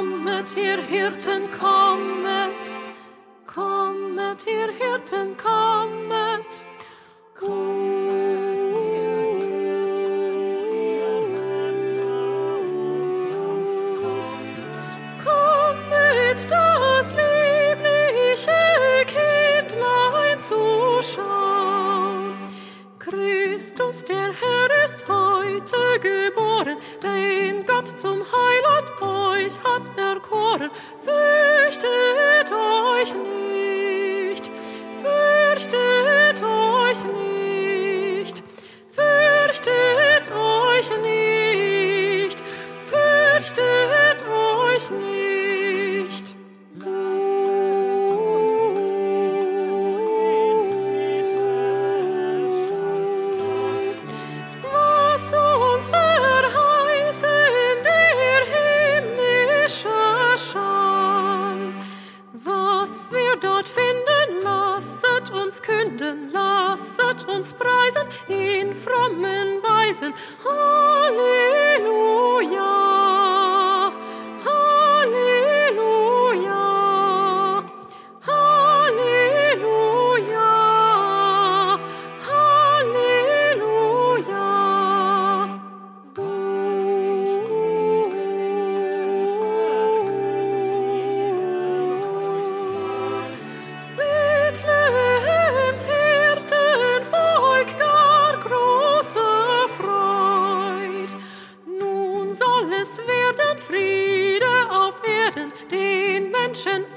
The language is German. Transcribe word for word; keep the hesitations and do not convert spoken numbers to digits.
Kommet, ihr Hirten, kommet, kommet, ihr Hirten, kommet, kommet, das liebliche Kindlein zu schauen. Christus, der Herr, ist heute geboren, den Gott zum Heiland euch hat erkoren. Fürchtet euch nicht, fürchtet euch nicht, fürchtet euch nicht, fürchtet euch nicht. Was uns verheißen der himmlische Schau, was wir dort finden, lasset uns künden, lasset uns preisen in frommen Weisen. Halleluja, Halleluja, Halleluja, Halleluja. Bethlehems Hirtenvolk, gar große Freud. Nun soll es werden Friede auf Erden, den Menschen